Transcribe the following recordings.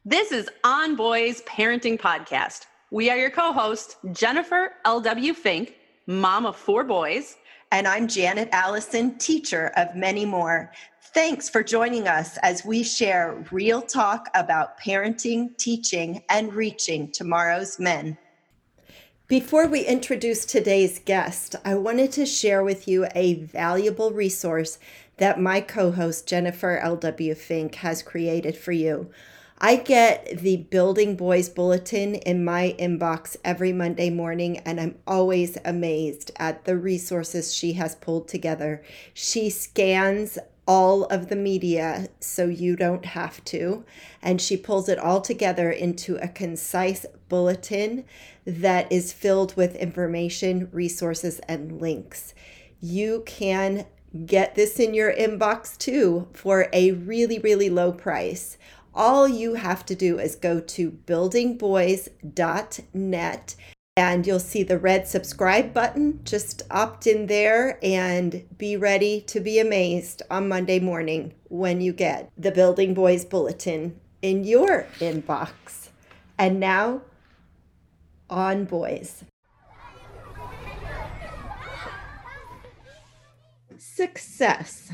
This is On Boys Parenting Podcast. We are your co-hosts, Jennifer L.W. Fink, mom of 4 boys. And I'm Janet Allison, teacher of many more. Thanks for joining us as we share real talk about parenting, teaching, and reaching tomorrow's men. Before we introduce today's guest, I wanted to share with you a valuable resource that my co-host, Jennifer L.W. Fink, has created for you. I get the Building Boys Bulletin in my inbox every Monday morning, and I'm always amazed at the resources she has pulled together. She scans all of the media so you don't have to, and she pulls it all together into a concise bulletin that is filled with information, resources, and links. You can get this in your inbox too for a really, really low price. All you have to do is go to buildingboys.net and you'll see the red subscribe button. Just opt in there and be ready to be amazed on Monday morning when you get the Building Boys Bulletin in your inbox. And now, on boys. Success,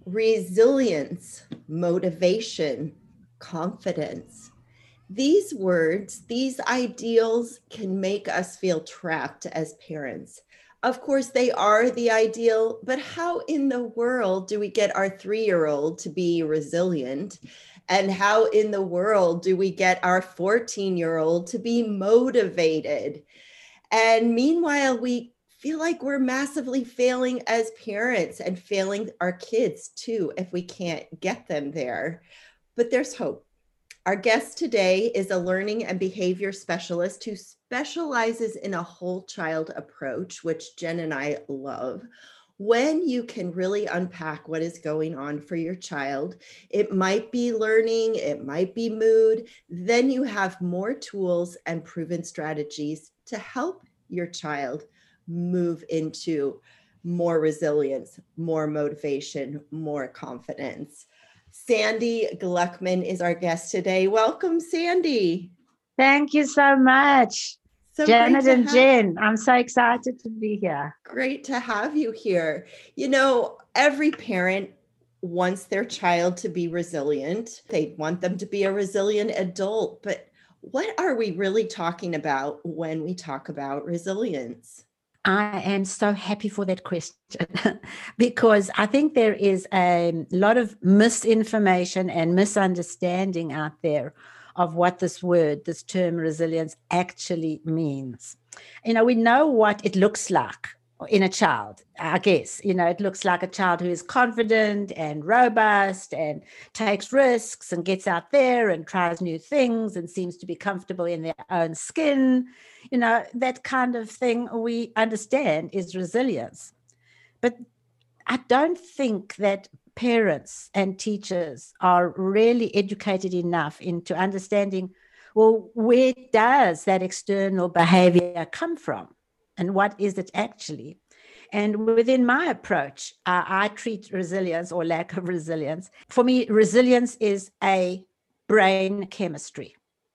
resilience, motivation, confidence. These words, these ideals can make us feel trapped as parents. Of course, they are the ideal, but how in the world do we get our 3-year-old to be resilient? And how in the world do we get our 14-year-old to be motivated? And meanwhile, we feel like we're massively failing as parents and failing our kids too if we can't get them there. But there's hope. Our guest today is a learning and behavior specialist who specializes in a whole child approach, which Jen and I love. When you can really unpack what is going on for your child, it might be learning, it might be mood, then you have more tools and proven strategies to help your child move into more resilience, more motivation, more confidence. Sandy Gluckman is our guest today. Welcome, Sandy. Thank you so much, Janet and Jen. I'm so excited to be here. Great to have you here. You know, every parent wants their child to be resilient. They want them to be a resilient adult. But what are we really talking about when we talk about resilience? I am so happy for that question because I think there is a lot of misinformation and misunderstanding out there of what this term resilience actually means. You know, we know what it looks like in a child, I guess. You know, it looks like a child who is confident and robust and takes risks and gets out there and tries new things and seems to be comfortable in their own skin. You know, that kind of thing we understand is resilience. But I don't think that parents and teachers are really educated enough into understanding, well, where does that external behavior come from? And what is it actually? And within my approach, I treat resilience or lack of resilience. For me, resilience is a brain chemistry.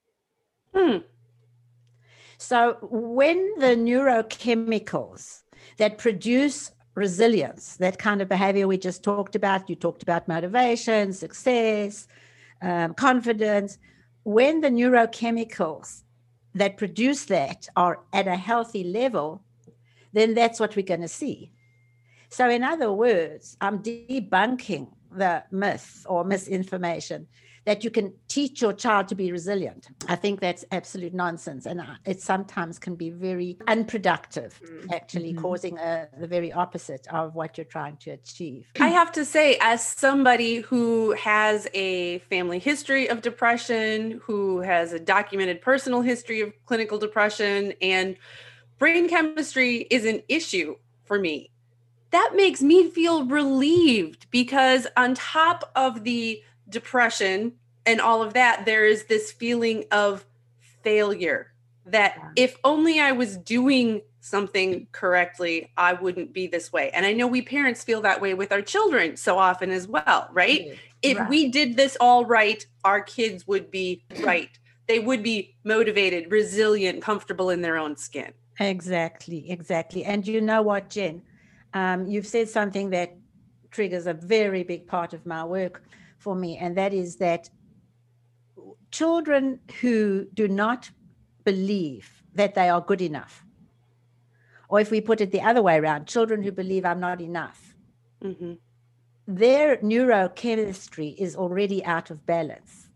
So when the neurochemicals that produce resilience, that kind of behavior we just talked about, you talked about motivation, success, confidence, when the neurochemicals that produce that are at a healthy level, then that's what we're going to see. So in other words, I'm debunking the myth or misinformation that you can teach your child to be resilient. I think that's absolute nonsense. And it sometimes can be very unproductive, actually causing the very opposite of what you're trying to achieve. I have to say, as somebody who has a family history of depression, who has a documented personal history of clinical depression, and brain chemistry is an issue for me, that makes me feel relieved because on top of the depression and all of that, there is this feeling of failure that if only I was doing something correctly, I wouldn't be this way. And I know we parents feel that way with our children so often as well, right? If we did this all right, our kids would be right. They would be motivated, resilient, comfortable in their own skin. Exactly. And you know what, Jen? You've said something that triggers a very big part of my work for me, and that is that children who do not believe that they are good enough, or if we put it the other way around, children who believe I'm not enough, their neurochemistry is already out of balance,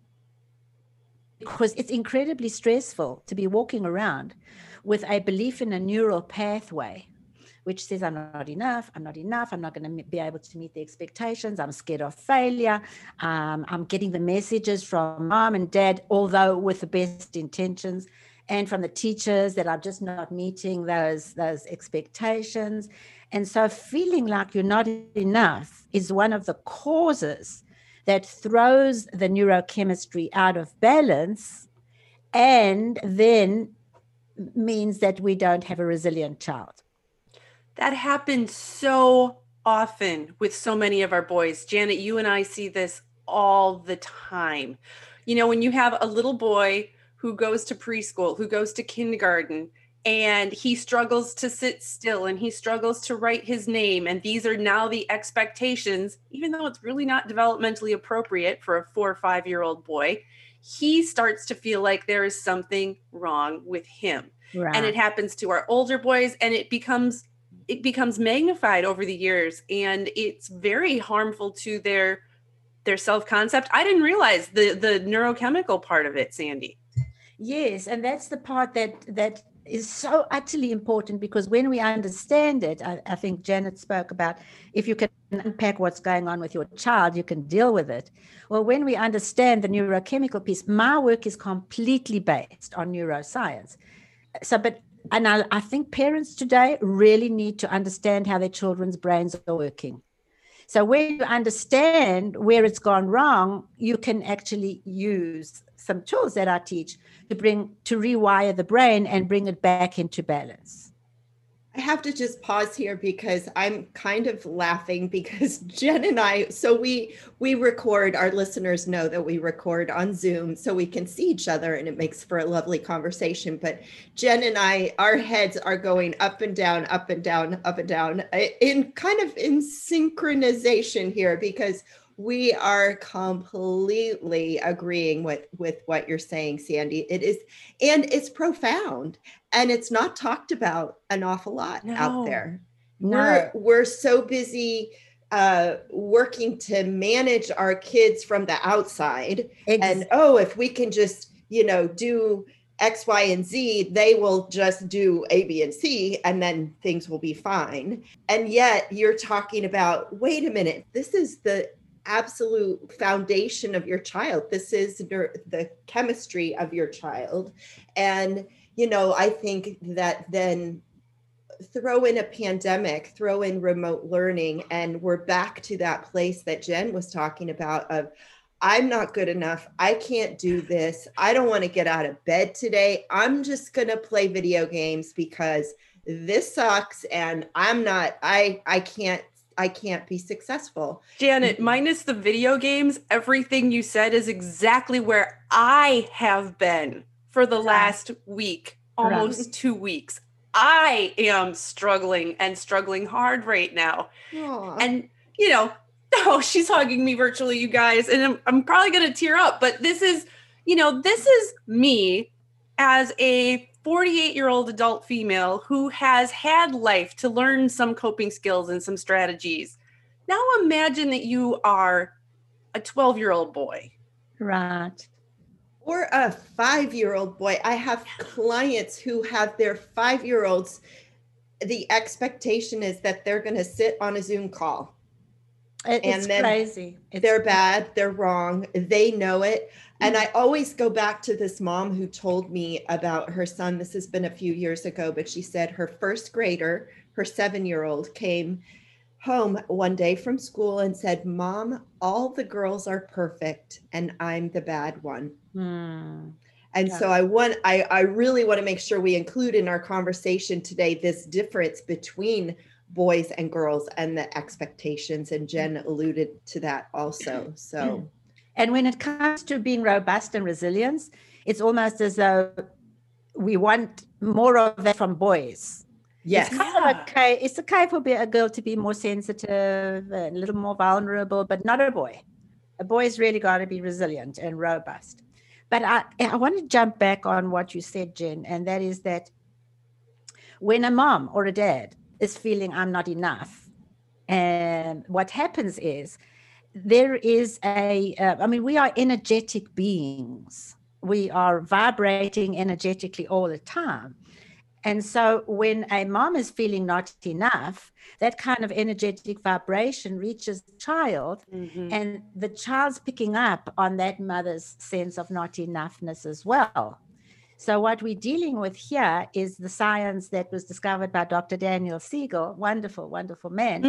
because it's incredibly stressful to be walking around with a belief in a neural pathway which says I'm not enough, I'm not going to be able to meet the expectations, I'm scared of failure, I'm getting the messages from mom and dad, although with the best intentions, and from the teachers that I'm just not meeting those expectations. And so feeling like you're not enough is one of the causes that throws the neurochemistry out of balance, and then means that we don't have a resilient child. That happens so often with so many of our boys. Janet, you and I see this all the time. You know, when you have a little boy who goes to preschool, who goes to kindergarten, and he struggles to sit still and he struggles to write his name, and these are now the expectations, even though it's really not developmentally appropriate for a 4 or 5-year-old boy, he starts to feel like there is something wrong with him. Right. And it happens to our older boys, and it becomes magnified over the years, and it's very harmful to their self-concept. I didn't realize the neurochemical part of it, Sandy. Yes, and that's the part that is so utterly important, because when we understand it, I think Janet spoke about, if you can unpack what's going on with your child, you can deal with it. Well, when we understand the neurochemical piece, my work is completely based on neuroscience. And I think parents today really need to understand how their children's brains are working. So when you understand where it's gone wrong, you can actually use some tools that I teach to rewire the brain and bring it back into balance. I have to just pause here because I'm kind of laughing, because Jen and I, so we record, our listeners know that we record on Zoom so we can see each other, and it makes for a lovely conversation. But Jen and I, our heads are going up and down, up and down, up and down, in kind of in synchronization here, because we are completely agreeing with what you're saying, Sandy. It is, and it's profound, and it's not talked about an awful lot out there. No. We're so busy working to manage our kids from the outside. And if we can just, do X, Y, and Z, they will just do A, B, and C, and then things will be fine. And yet you're talking about, wait a minute, this is the absolute foundation of your child. This is the chemistry of your child. And, I think that then throw in a pandemic, throw in remote learning, and we're back to that place that Jen was talking about of, I'm not good enough. I can't do this. I don't want to get out of bed today. I'm just going to play video games because this sucks. And I can't be successful. Janet, minus the video games, everything you said is exactly where I have been for the last week, almost 2 weeks. I am struggling hard right now. Aww. And, she's hugging me virtually, you guys, and I'm probably going to tear up, but this is me as a 48-year-old adult female who has had life to learn some coping skills and some strategies. Now imagine that you are a 12-year-old boy. Right. Or a 5-year-old boy. I have clients who have their 5-year-olds. The expectation is that they're going to sit on a Zoom call. It's crazy. They're bad. They're wrong. They know it. And I always go back to this mom who told me about her son. This has been a few years ago, but she said her first grader, her 7-year-old, came home one day from school and said, "Mom, all the girls are perfect and I'm the bad one." And so I really want to make sure we include in our conversation today this difference between boys and girls and the expectations. And Jen alluded to that also. So, and when it comes to being robust and resilience, it's almost as though we want more of that from boys. Yes. It's kind of okay. It's okay for a girl to be more sensitive, a little more vulnerable, but not a boy. A boy's really got to be resilient and robust. But I want to jump back on what you said, Jen, and that is that when a mom or a dad is feeling I'm not enough, and what happens is there is we are energetic beings. We are vibrating energetically all the time. And so when a mom is feeling not enough, that kind of energetic vibration reaches the child, and the child's picking up on that mother's sense of not enoughness as well. So what we're dealing with here is the science that was discovered by Dr. Daniel Siegel, wonderful, wonderful man,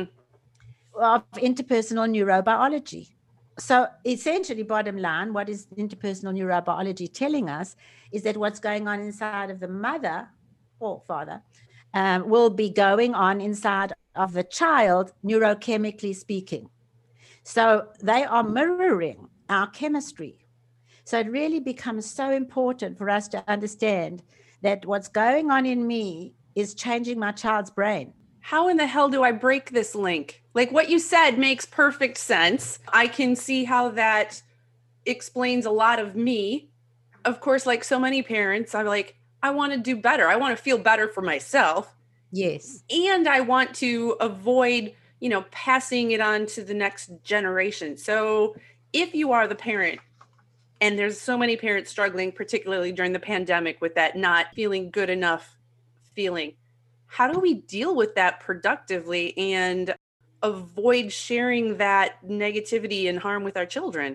of interpersonal neurobiology. So essentially, bottom line, what is interpersonal neurobiology telling us is that what's going on inside of the mother or father will be going on inside of the child, neurochemically speaking. So they are mirroring our chemistry. So it really becomes so important for us to understand that what's going on in me is changing my child's brain. How in the hell do I break this link? Like, what you said makes perfect sense. I can see how that explains a lot of me. Of course, like so many parents, I'm like, I want to do better. I want to feel better for myself. Yes. And I want to avoid, passing it on to the next generation. So if you are the parent, and there's so many parents struggling, particularly during the pandemic, with that not feeling good enough feeling, how do we deal with that productively and avoid sharing that negativity and harm with our children?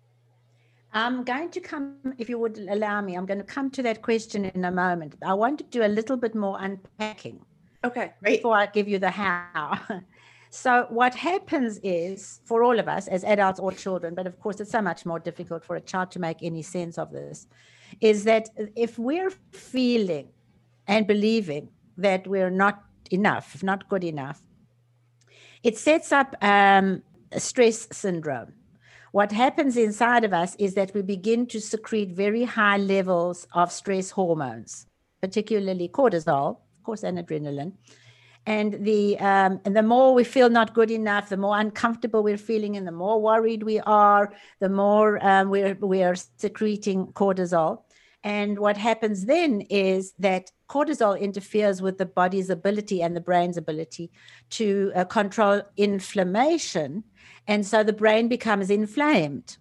I'm going to come, if you would allow me, I'm going to come to that question in a moment. I want to do a little bit more unpacking. Okay, great. Before I give you the how. So what happens is, for all of us as adults or children, but of course it's so much more difficult for a child to make any sense of this, is that if we're feeling and believing that we're not enough, not good enough, it sets up a stress syndrome. What happens inside of us is that we begin to secrete very high levels of stress hormones, particularly cortisol, of course, and adrenaline. And the more we feel not good enough, the more uncomfortable we're feeling, and the more worried we are, the more we are secreting cortisol. And what happens then is that cortisol interferes with the body's ability and the brain's ability to control inflammation. And so the brain becomes inflamed.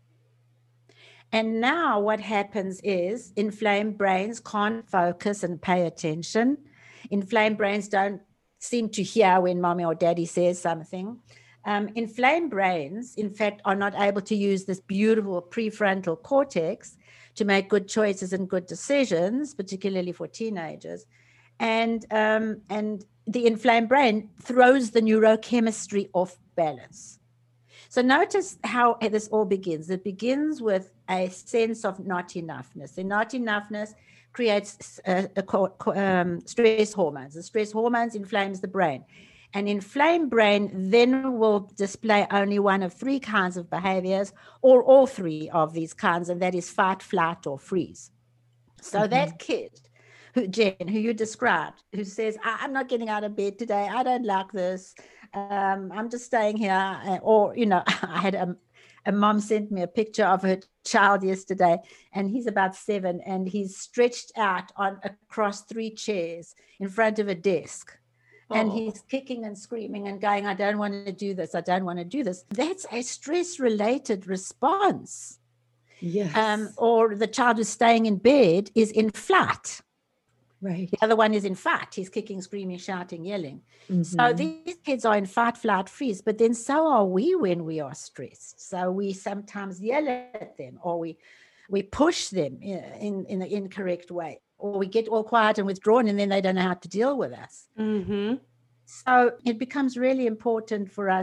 And now what happens is inflamed brains can't focus and pay attention. Inflamed brains don't seem to hear when mommy or daddy says something. Inflamed brains, in fact, are not able to use this beautiful prefrontal cortex to make good choices and good decisions, particularly for teenagers. And the inflamed brain throws the neurochemistry off balance. So notice how this all begins. It begins with a sense of not enoughness. The not enoughness creates stress hormones. The stress hormones inflames the brain. An inflamed brain then will display only one of three kinds of behaviors, or all three of these kinds, and that is fight, flight, or freeze. So that kid, Jen, who you described, who says, I'm not getting out of bed today, I don't like this, I'm just staying here, or, I had a mom sent me a picture of her child yesterday, and he's about 7, and he's stretched out across 3 chairs in front of a desk. And he's kicking and screaming and going, I don't want to do this. I don't want to do this. That's a stress-related response. Yes. Or the child who's staying in bed is in flight. Right. The other one is in fight. He's kicking, screaming, shouting, yelling. Mm-hmm. So these kids are in fight, flight, freeze. But then so are we when we are stressed. So we sometimes yell at them, or we push them in the incorrect way, or we get all quiet and withdrawn, and then they don't know how to deal with us. Mm-hmm. So it becomes really important for us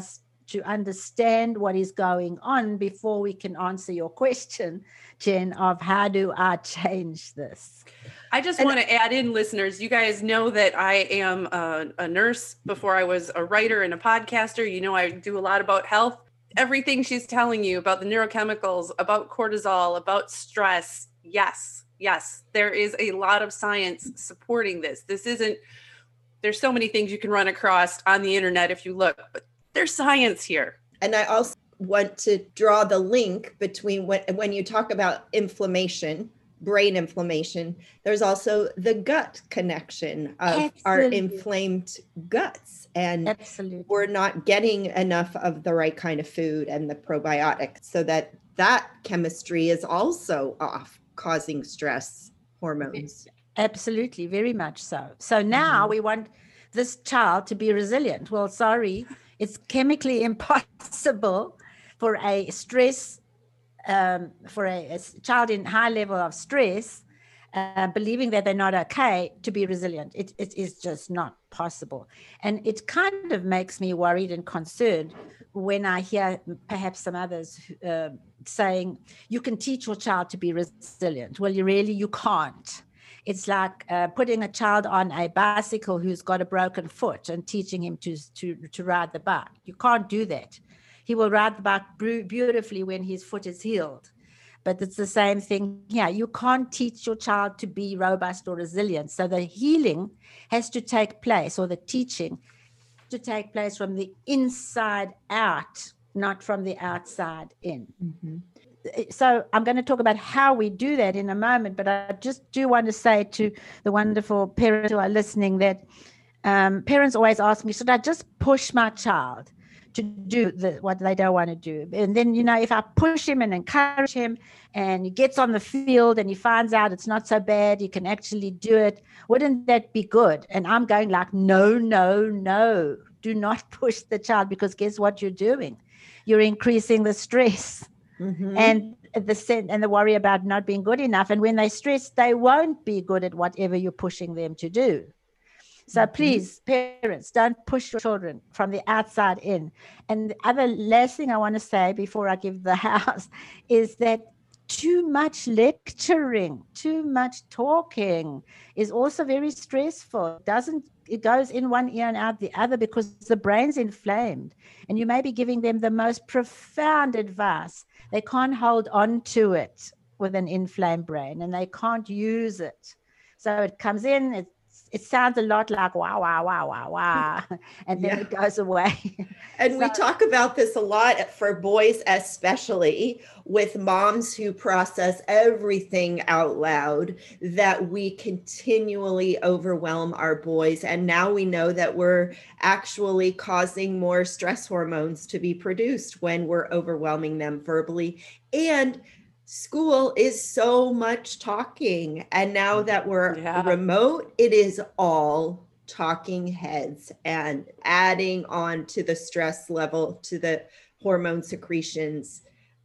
to understand what is going on before we can answer your question, Jen, of how do I change this? I just want to add in, listeners, you guys know that I am a nurse before I was a writer and a podcaster. You know, I do a lot about health. Everything she's telling you about the neurochemicals, about cortisol, about stress. Yes, there is a lot of science supporting this. There's so many things you can run across on the internet if you look, but there's science here. And I also want to draw the link between when you talk about inflammation, brain inflammation, there's also the gut connection of our inflamed guts. And we're not getting enough of the right kind of food and the probiotics, so that chemistry is also off, causing stress hormones. Absolutely, very much so. So now we want this child to be resilient. Well, sorry, it's chemically impossible for a stress, for a child in high level of stress, believing that they're not okay, to be resilient. It is just not possible. And it kind of makes me worried and concerned when I hear perhaps some others saying, you can teach your child to be resilient. Well, you can't. It's like putting a child on a bicycle who's got a broken foot and teaching him to ride the bike. You can't do that. He will ride the bike beautifully when his foot is healed. But it's the same thing here. You can't teach your child to be robust or resilient. So the healing has to take place, or the teaching to take place from the inside out, not from the outside in. Mm-hmm. So I'm going to talk about how we do that in a moment, but I just do want to say to the wonderful parents who are listening that parents always ask me, should I just push my child to do what they don't want to do? And then, if I push him and encourage him and he gets on the field and he finds out it's not so bad, he can actually do it, wouldn't that be good? And I'm going like, no, do not push the child, because guess what you're doing? You're increasing the stress. Mm-hmm. And the worry about not being good enough. And when they stress, they won't be good at whatever you're pushing them to do. So please, parents, don't push your children from the outside in. And the other last thing I want to say before I give the house is that too much lecturing, too much talking is also very stressful. It goes in one ear and out the other, because the brain's inflamed, and you may be giving them the most profound advice. They can't hold on to it with an inflamed brain, and they can't use it. So it comes in, it sounds a lot like wow, wow, wow, wow, wow, and then it goes away. And we talk about this a lot for boys, especially with moms who process everything out loud, that we continually overwhelm our boys. And now we know that we're actually causing more stress hormones to be produced when we're overwhelming them verbally. And school is so much talking. And now that we're remote, it is all talking heads and adding on to the stress level, to the hormone secretions.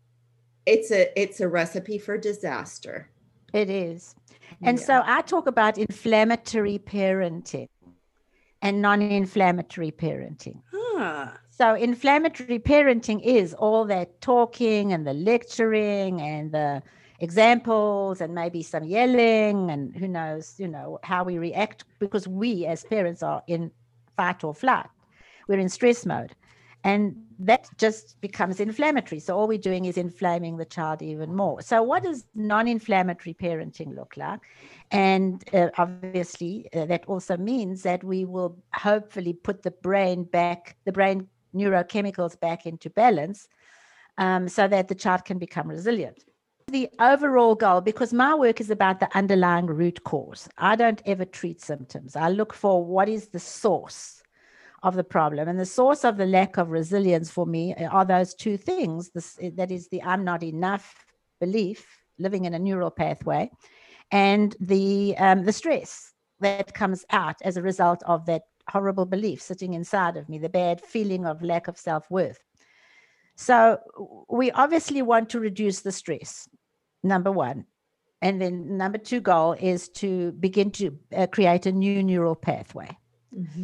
It's a recipe for disaster. It is. And so I talk about inflammatory parenting and non-inflammatory parenting. So inflammatory parenting is all that talking and the lecturing and the examples and maybe some yelling, and who knows, how we react, because we as parents are in fight or flight. We're in stress mode. And that just becomes inflammatory. So all we're doing is inflaming the child even more. So what does non-inflammatory parenting look like? And obviously, that also means that we will hopefully put the brain neurochemicals back into balance, so that the child can become resilient. The overall goal, because my work is about the underlying root cause. I don't ever treat symptoms. I look for what is the source of the problem. And the source of the lack of resilience for me are those two things. That is the I'm not enough belief, living in a neural pathway, and the stress that comes out as a result of that horrible belief sitting inside of me, the bad feeling of lack of self-worth. So we obviously want to reduce the stress, number one. And then number two goal is to begin to create a new neural pathway. Mm-hmm.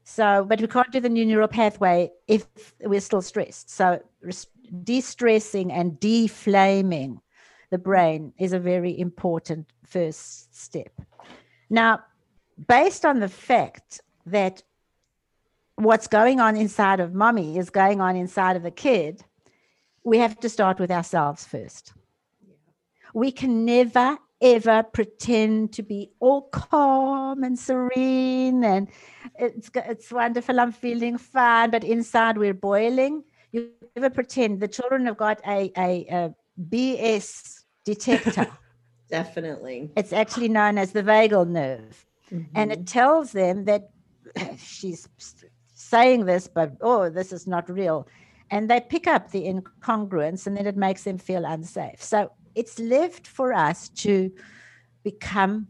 So, but we can't do the new neural pathway if we're still stressed. So de-stressing and deflaming the brain is a very important first step. Now, based on the fact that what's going on inside of mommy is going on inside of the kid, we have to start with ourselves first. We can never, ever pretend to be all calm and serene and it's wonderful, I'm feeling fine, but inside we're boiling. You never pretend. The children have got a BS detector. Definitely. It's actually known as the vagal nerve. Mm-hmm. And it tells them that she's saying this, but this is not real. And they pick up the incongruence and then it makes them feel unsafe. So it's left for us to become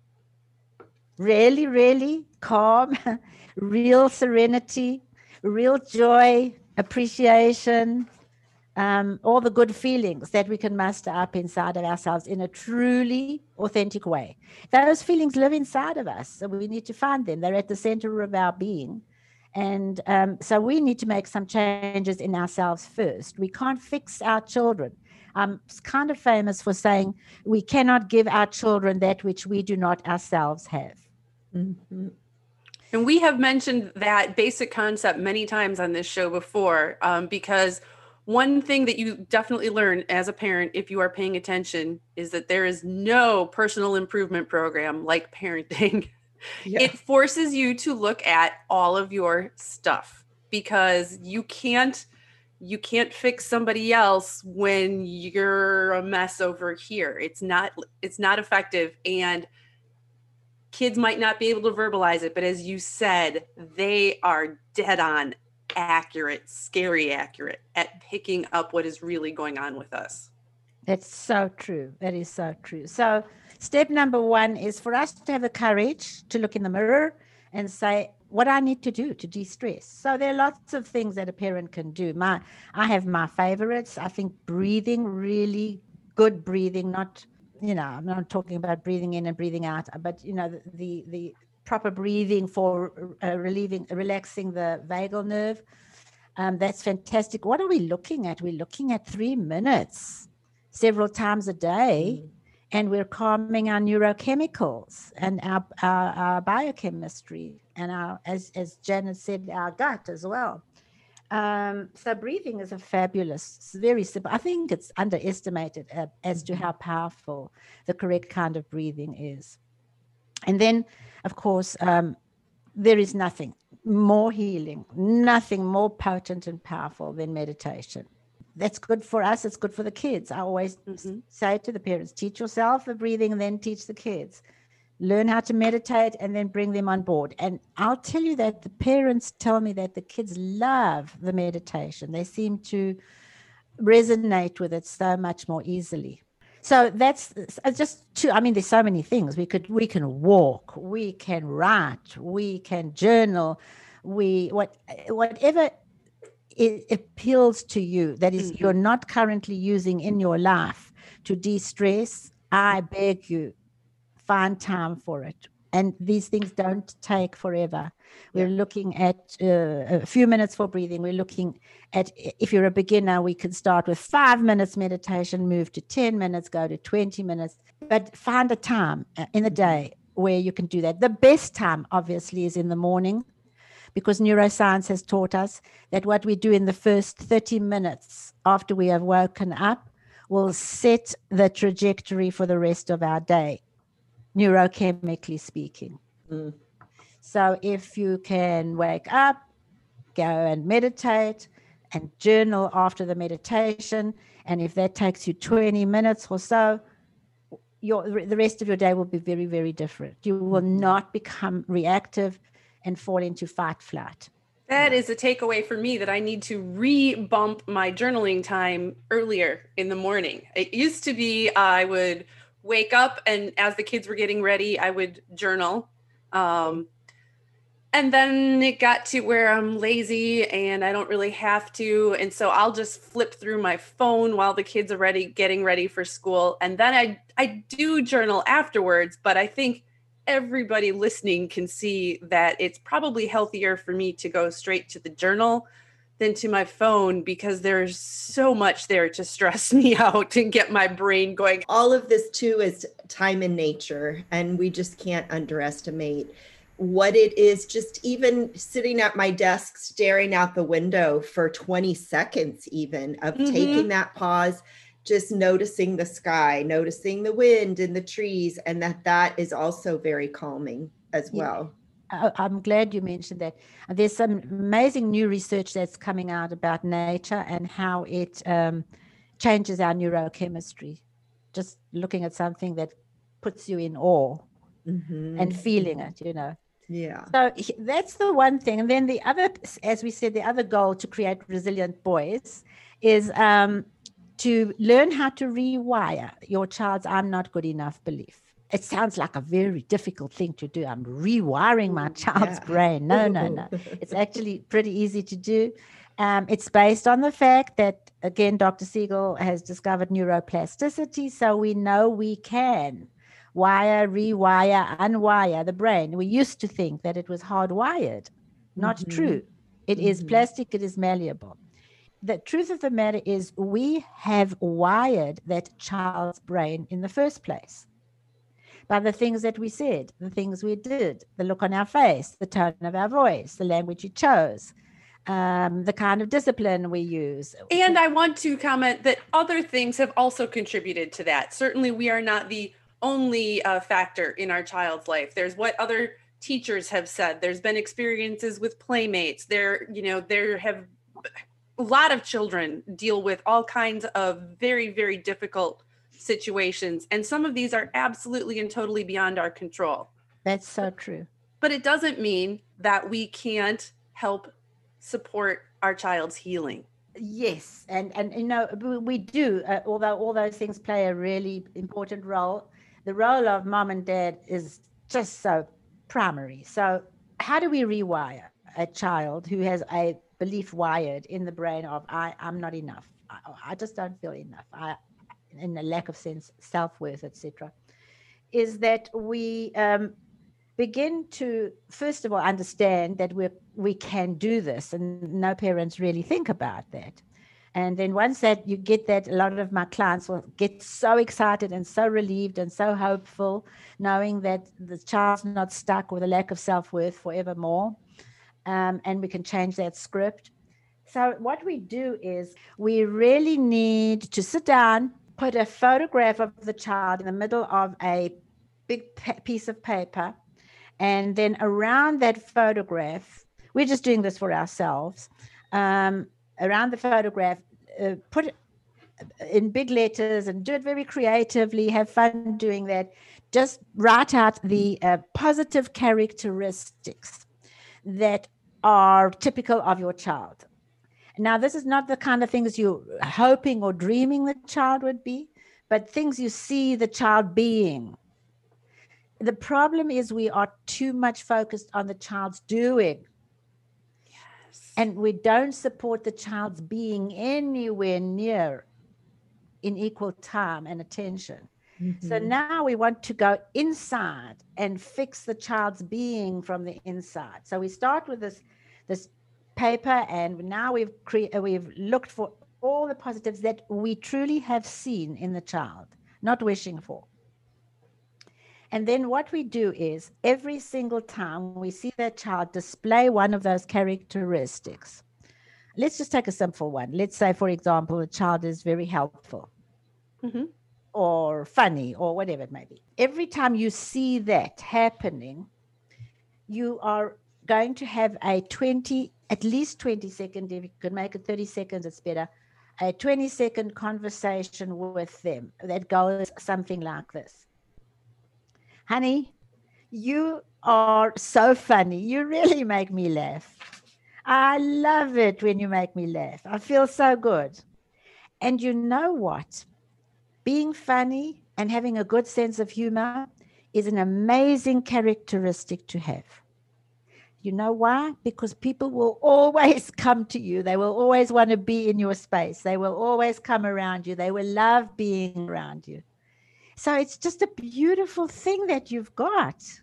really, really calm, real serenity, real joy, appreciation, all the good feelings that we can muster up inside of ourselves in a truly authentic way. Those feelings live inside of us, so we need to find them. They're at the center of our being. And so we need to make some changes in ourselves first. We can't fix our children. I'm kind of famous for saying we cannot give our children that which we do not ourselves have. Mm-hmm. And we have mentioned that basic concept many times on this show before, because one thing that you definitely learn as a parent, if you are paying attention, is that there is no personal improvement program like parenting. Yeah. It forces you to look at all of your stuff because you can't fix somebody else when you're a mess over here. It's not effective. And kids might not be able to verbalize it, but as you said, they are dead on accurate, scary accurate at picking up what is really going on with us. That's so true. That is so true. So step number one is for us to have the courage to look in the mirror and say, what I need to do to de-stress. So there are lots of things that a parent can do. I have my favorites. I think breathing, really good breathing, not, I'm not talking about breathing in and breathing out, but, the proper breathing for relaxing the vagal nerve. That's fantastic. What are we looking at? We're looking at 3 minutes several times a day, and we're calming our neurochemicals and our biochemistry and our, as Janet said, our gut as well. So breathing is a fabulous, very simple. I think it's underestimated as to how powerful the correct kind of breathing is. And then, of course, there is nothing more healing, nothing more potent and powerful than meditation. That's good for us. It's good for the kids. I always say to the parents, teach yourself the breathing and then teach the kids. Learn how to meditate and then bring them on board. And I'll tell you that the parents tell me that the kids love the meditation. They seem to resonate with it so much more easily. So that's just two. I mean, there's so many things. We can walk, we can write, we can journal, whatever it appeals to you that is you're not currently using in your life to de-stress, I beg you, find time for it. And these things don't take forever. We're looking at a few minutes for breathing. We're looking at, if you're a beginner, we can start with 5 minutes meditation, move to 10 minutes, go to 20 minutes, but find a time in the day where you can do that. The best time, obviously, is in the morning, because neuroscience has taught us that what we do in the first 30 minutes after we have woken up will set the trajectory for the rest of our day, neurochemically speaking. So if you can wake up, go and meditate and journal after the meditation, and if that takes you 20 minutes or so, the rest of your day will be very, very different. You will not become reactive and fall into fight flight. That is a takeaway for me, that I need to re-bump my journaling time earlier in the morning. It used to be I would wake up and as the kids were getting ready, I would journal. And then it got to where I'm lazy and I don't really have to. And so I'll just flip through my phone while the kids are getting ready for school. And then I do journal afterwards, but I think everybody listening can see that it's probably healthier for me to go straight to the journal than to my phone, because there's so much there to stress me out and get my brain going. All of this too is time in nature, and we just can't underestimate what it is. Just even sitting at my desk, staring out the window for 20 seconds, even of taking that pause, just noticing the sky, noticing the wind and the trees, and that is also very calming as well. I'm glad you mentioned that. There's some amazing new research that's coming out about nature and how it changes our neurochemistry. Just looking at something that puts you in awe and feeling it, you know. Yeah. So that's the one thing. And then the other, as we said, the other goal to create resilient boys is to learn how to rewire your child's "I'm not good enough" belief. It sounds like a very difficult thing to do. I'm rewiring my child's brain. No. It's actually pretty easy to do. It's based on the fact that, again, Dr. Siegel has discovered neuroplasticity. So we know we can wire, rewire, unwire the brain. We used to think that it was hardwired. Not true. It is plastic. It is malleable. The truth of the matter is we have wired that child's brain in the first place by the things that we said, the things we did, the look on our face, the tone of our voice, the language we chose, the kind of discipline we use. And I want to comment that other things have also contributed to that. Certainly we are not the only factor in our child's life. There's what other teachers have said. There's been experiences with playmates. There have a lot of children deal with all kinds of very, very difficult situations. And some of these are absolutely and totally beyond our control. That's so true. But it doesn't mean that we can't help support our child's healing. Yes. And you know, we do, although all those things play a really important role. The role of mom and dad is just so primary. So how do we rewire a child who has a belief wired in the brain of I'm not enough. I just don't feel enough. And a lack of sense, self-worth, etc. Is that we begin to, first of all, understand that we can do this, and no parents really think about that. And then once that you get that, a lot of my clients will get so excited and so relieved and so hopeful, knowing that the child's not stuck with a lack of self-worth forevermore. And we can change that script. So what we do is we really need to sit down, put a photograph of the child in the middle of a big piece of paper, and then around that photograph, we're just doing this for ourselves, around the photograph, put it in big letters and do it very creatively, have fun doing that. Just write out the positive characteristics that are typical of your child. Now, this is not the kind of things you're hoping or dreaming the child would be, but things you see the child being. The problem is we are too much focused on the child's doing. Yes. And we don't support the child's being anywhere near in equal time and attention. So now we want to go inside and fix the child's being from the inside. So we start with this paper, and now we've looked for all the positives that we truly have seen in the child, not wishing for. And then what we do is every single time we see that child display one of those characteristics, let's just take a simple one. Let's say, for example, a child is very helpful. Or funny, or whatever it may be. Every time you see that happening, you are going to have at least 20 seconds, if you could make it 30 seconds, it's better, a 20-second conversation with them that goes something like this. Honey, you are so funny. You really make me laugh. I love it when you make me laugh. I feel so good. And you know what? Being funny and having a good sense of humor is an amazing characteristic to have. You know why? Because people will always come to you. They will always want to be in your space. They will always come around you. They will love being around you. So it's just a beautiful thing that you've got.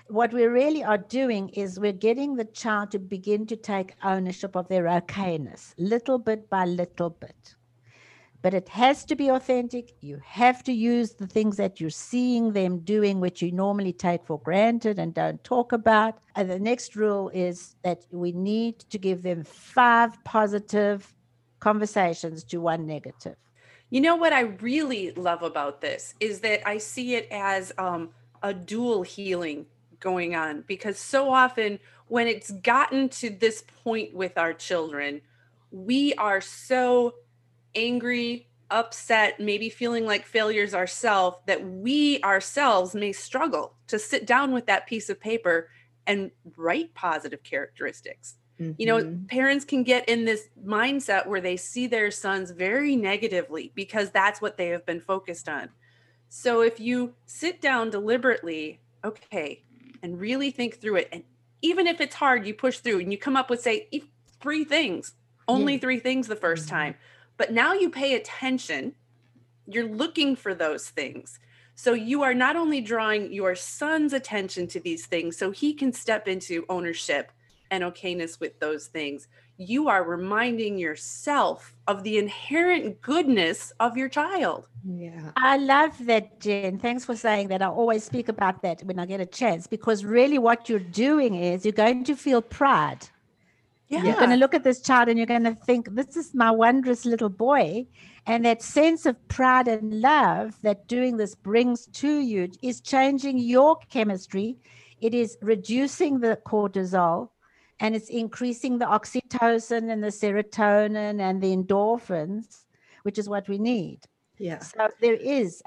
what we really are doing is we're getting the child to begin to take ownership of their okayness, little bit by little bit. But it has to be authentic. You have to use the things that you're seeing them doing, which you normally take for granted and don't talk about. And the next rule is that we need to give them 5 positive conversations to 1 negative. You know what I really love about this is that I see it as a dual healing going on, because so often when it's gotten to this point with our children, we are so angry, upset, maybe feeling like failures ourselves, that we ourselves may struggle to sit down with that piece of paper and write positive characteristics. You know, parents can get in this mindset where they see their sons very negatively because that's what they have been focused on. So if you sit down deliberately, okay, and really think through it, and even if it's hard, you push through and you come up with, say, 3 things, only 3 things the first time. But now you pay attention, you're looking for those things. So you are not only drawing your son's attention to these things so he can step into ownership and okayness with those things, you are reminding yourself of the inherent goodness of your child. Yeah. I love that, Jen. Thanks for saying that. I always speak about that when I get a chance, because really what you're doing is you're going to feel pride. Yeah. You're going to look at this child and you're going to think, this is my wondrous little boy. And that sense of pride and love that doing this brings to you is changing your chemistry. It is reducing the cortisol, and it's increasing the oxytocin and the serotonin and the endorphins, which is what we need. Yeah. So there is,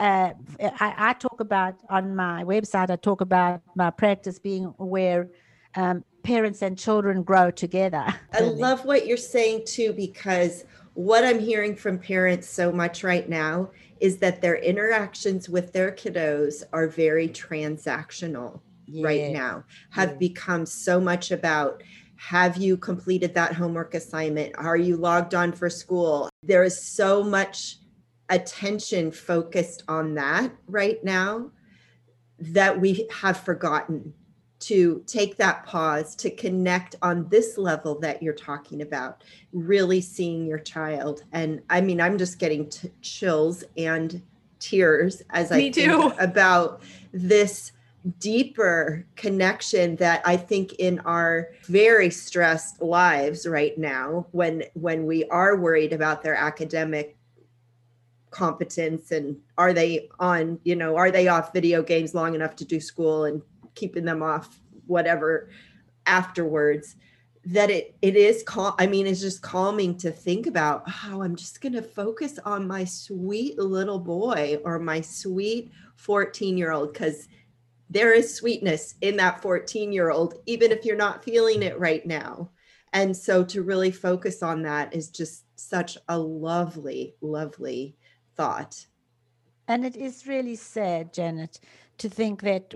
I talk about on my website, I talk about my practice being where parents and children grow together. I love what you're saying too, because what I'm hearing from parents so much right now is that their interactions with their kiddos are very transactional right now, have become so much about, have you completed that homework assignment? Are you logged on for school? There is so much attention focused on that right now that we have forgotten to take that pause to connect on this level that you're talking about, really seeing your child. And I mean, I'm just getting chills and tears as I think about this deeper connection that I think in our very stressed lives right now, when we are worried about their academic competence and are they on, are they off video games long enough to do school and keeping them off whatever afterwards, that it is it's just calming to think about how I'm just going to focus on my sweet little boy or my sweet 14-year-old, because there is sweetness in that 14-year-old, even if you're not feeling it right now. And so to really focus on that is just such a lovely, lovely thought. And it is really sad, Janet, to think that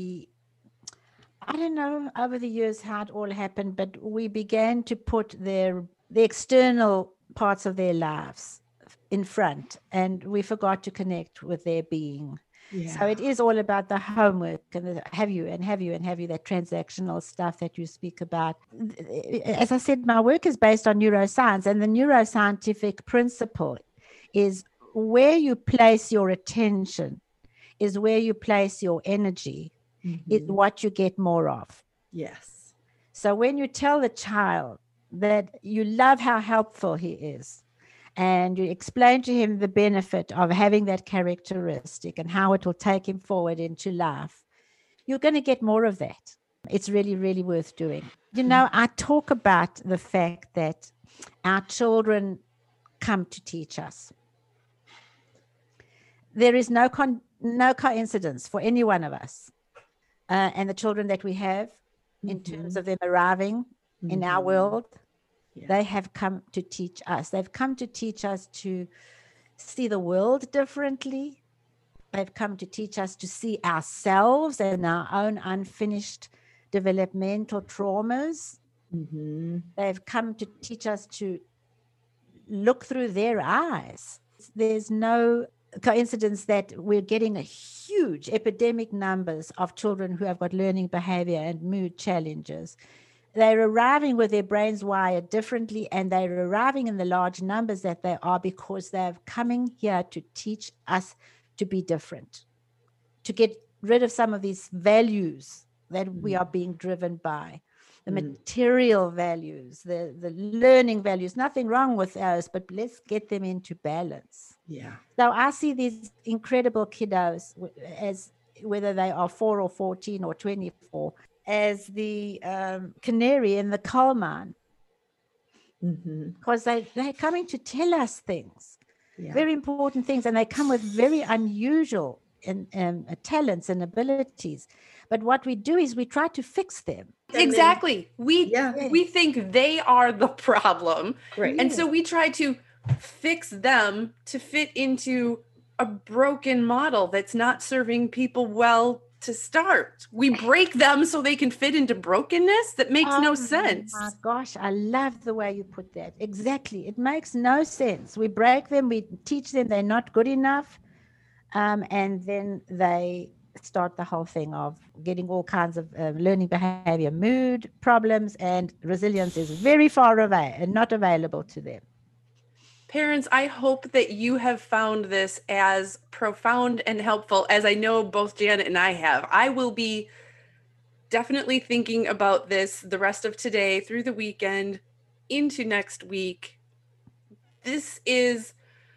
I don't know over the years how it all happened, but we began to put the external parts of their lives in front, and we forgot to connect with their being. Yeah. So it is all about the homework and the have you, that transactional stuff that you speak about. As I said, my work is based on neuroscience, and the neuroscientific principle is where you place your attention is where you place your energy, is what you get more of. Yes. So when you tell the child that you love how helpful he is, and you explain to him the benefit of having that characteristic and how it will take him forward into life, you're going to get more of that. It's really, really worth doing. I talk about the fact that our children come to teach us. There is no coincidence for any one of us and the children that we have in terms of them arriving in our world. Yeah. They have come to teach us. They've come to teach us to see the world differently. They've come to teach us to see ourselves and our own unfinished developmental traumas. They've come to teach us to look through their eyes. There's no coincidence that we're getting a huge epidemic numbers of children who have got learning behavior and mood challenges. They're arriving with their brains wired differently, and they're arriving in the large numbers that they are because they're coming here to teach us to be different, to get rid of some of these values that we are being driven by, the material values, the learning values. Nothing wrong with those, but let's get them into balance. Yeah. So I see these incredible kiddos, as whether they are 4 or 14 or 24, as the canary in the coal mine, because they're coming to tell us things, very important things, and they come with very unusual talents and abilities. But what we do is we try to fix them. Exactly. We think they are the problem. Right. And so we try to fix them to fit into a broken model that's not serving people well to start. We break them so they can fit into brokenness. That makes no sense. Oh my gosh, I love the way you put that. Exactly. It makes no sense. We break them, we teach them they're not good enough. And then they start the whole thing of getting all kinds of learning behavior, mood problems, and resilience is very far away and not available to them. Parents, I hope that you have found this as profound and helpful as I know both Janet and I have. I will be definitely thinking about this the rest of today, through the weekend, into next week. It's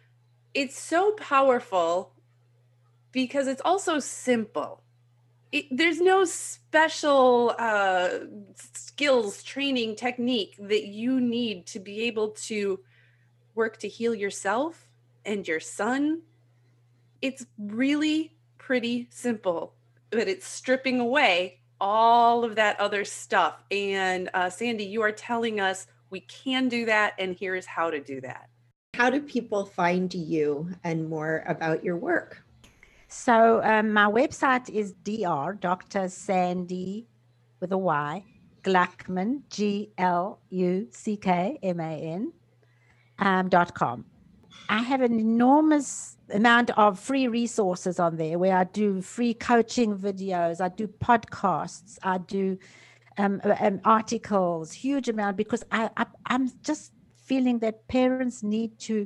so powerful because it's also simple. There's no special skills, training, technique that you need to be able to work to heal yourself and your son. It's really pretty simple, but it's stripping away all of that other stuff. And Sandy, you are telling us we can do that, and here's how to do that. How do people find you and more about your work? So my website is Dr. Sandy with a Y, Gluckman, GLUCKMAN.com. I have an enormous amount of free resources on there where I do free coaching videos, I do podcasts, I do articles, huge amount, because I'm just feeling that parents need to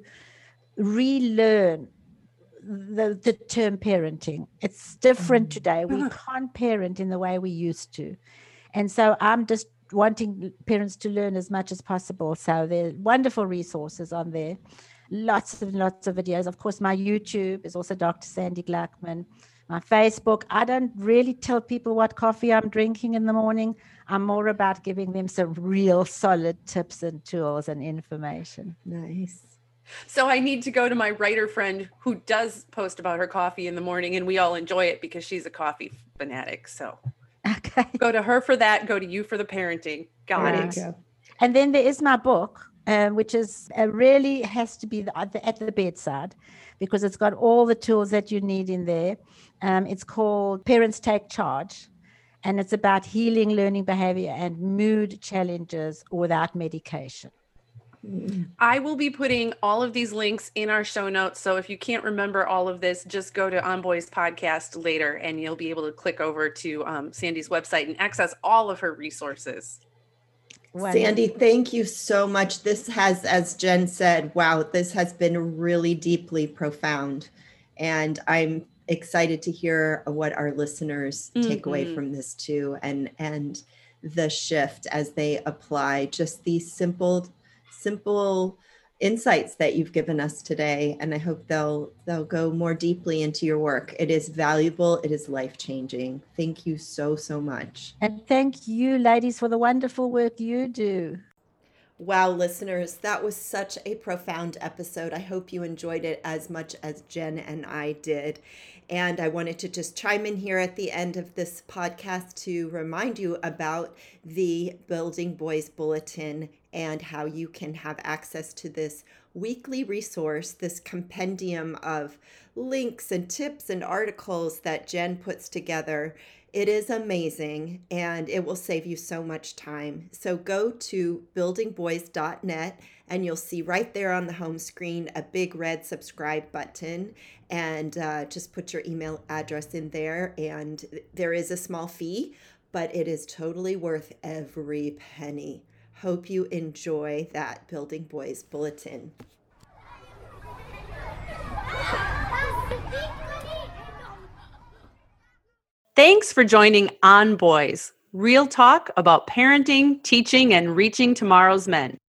relearn the term parenting. It's different today. We can't parent in the way we used to. And so I'm just wanting parents to learn as much as possible. So there are wonderful resources on there. Lots of videos. Of course, my YouTube is also Dr. Sandy Gluckman. My Facebook, I don't really tell people what coffee I'm drinking in the morning. I'm more about giving them some real solid tips and tools and information. Nice. So I need to go to my writer friend who does post about her coffee in the morning, and we all enjoy it because she's a coffee fanatic. So okay, go to her for that. Go to you for the parenting. Got it. And then there is my book, which is really has to be at the bedside, because it's got all the tools that you need in there. It's called Parents Take Charge, and it's about healing learning behavior and mood challenges without medication. I will be putting all of these links in our show notes. So if you can't remember all of this, just go to On Boys Podcast later and you'll be able to click over to Sandy's website and access all of her resources. Sandy, thank you so much. This has, as Jen said, wow, this has been really deeply profound. And I'm excited to hear what our listeners take away from this too, and the shift as they apply just these simple insights that you've given us today. And I hope they'll go more deeply into your work. It is valuable. It is life-changing. Thank you so much. And thank you, ladies, for the wonderful work you do. Wow, listeners, that was such a profound episode. I hope you enjoyed it as much as Jen and I did. And I wanted to just chime in here at the end of this podcast to remind you about the Building Boys Bulletin and how you can have access to this weekly resource, this compendium of links and tips and articles that Jen puts together. It is amazing, and it will save you so much time. So go to buildingboys.net, and you'll see right there on the home screen a big red subscribe button, and just put your email address in there. And there is a small fee, but it is totally worth every penny. Hope you enjoy that Building Boys Bulletin. Thanks for joining On Boys, real talk about parenting, teaching, and reaching tomorrow's men.